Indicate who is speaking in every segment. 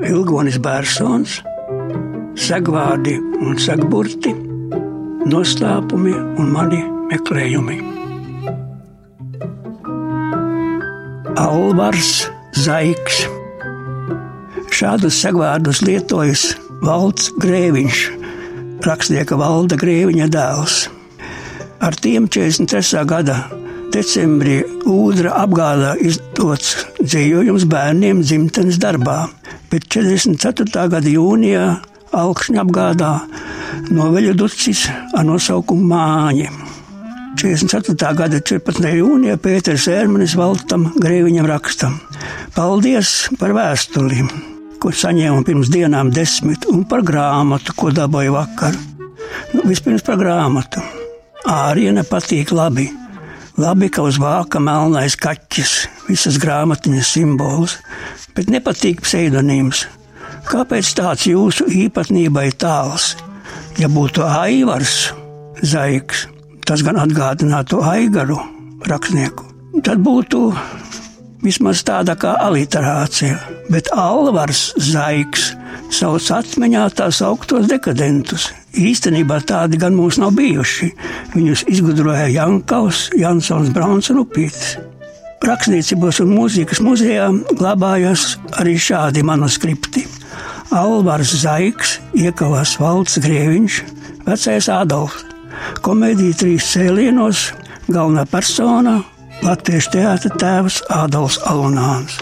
Speaker 1: Ilgonis Bērsons, segvārdi un segburti, noslēpumi un mani meklējumi. Alvars Zaiks. Šādus segvārdus lietojas Valds Grēviņš, rakstnieka Valda Grēviņa dēls. Ar tiem 43. gada decembrī Ūdra apgādā izdots dzējojums bērniem dzimtenes darbā, bet 44. gada jūnijā Alkšņa apgādā noveļa ducis ar nosaukumu Māņi. 44. gada 14. jūnijā Pēters Ērmanis Valtam Grēviņam raksta: Paldies par vēstuli, ko saņēmu pirms dienām 10, un par grāmatu, ko dabūju vakar. Vispirms par grāmatu. Āriena patīk labi. Labi, ka uz vāka melnais kaķis, visas grāmatiņas simbols, bet nepatīk pseidonīms. Kāpēc tāds jūsu īpatnībai tāls? Ja būtu Aivars Zaiks, tas gan atgādinātu Aigaru rakstnieku, tad būtu vismaz tāda kā aliterācija, bet Alvars Zaiks sauc atmiņā tā sauktos dekadentus. Īstenībā tādi gan mums nav bijuši. Viņus izgudroja Jankaus, Jansons, Brauns un Upītis. Rakstniecības un mūzikas muzejā glabājas arī šādi manuskripti. Alvars Zaiks, iekavās Valds Grēviņš, vecais Ādolfs. Komēdija 3 cēlienos, galvenā persona Latviešu teātra tēvs Ādolfs Alunāns.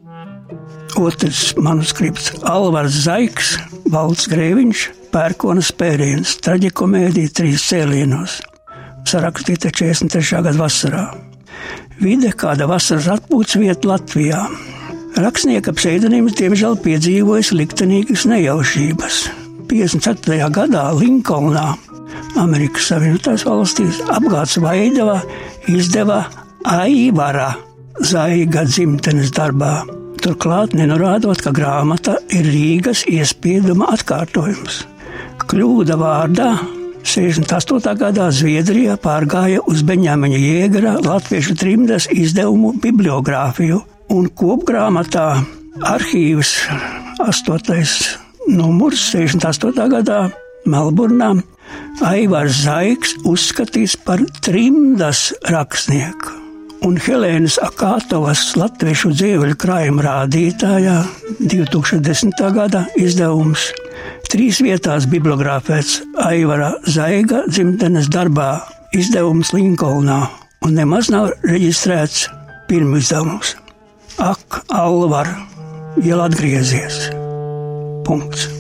Speaker 1: Otrs manuskripts Alvars Zaiks, Valds Grēviņš, Pērkona spēriens, traģikomēdija 3 cēlienos. Sarakstīta 43. gada vasarā. Vide kāda vasaras atpūtas vieta Latvijā. Rakstnieka pseidonīms diemžēl piedzīvojas liktenīgas nejaušības. 54. gadā Linkolnā, Amerikas Savienotās valstīs, apgāds Vaidava izdeva Aivara Zaiga dzimtenes darbā. Turklāt nenorādot, ka grāmata ir Rīgas iespieduma atkārtojums. Kļūda vārdā 68. gadā Zviedrijā pārgāja uz Beņāmiņa Jēgera latviešu trimdas izdevumu bibliogrāfiju, un kopgrāmatā arhīvs 8. numurs 68. gadā Melburnā Aivars Zaiks uzskatīts par trimdas rakstnieku. Un Helēnas Akātovas latviešu dzīveļu krājuma rādītājā 2010. gada izdevums 3 vietās bibliogrāfēts Aivara Zaiga dzimtenes darbā, izdevums Linkolnā, un nemaz nav reģistrēts pirmizdevums. Ak, Alvar, jau atgriezies. Punkts.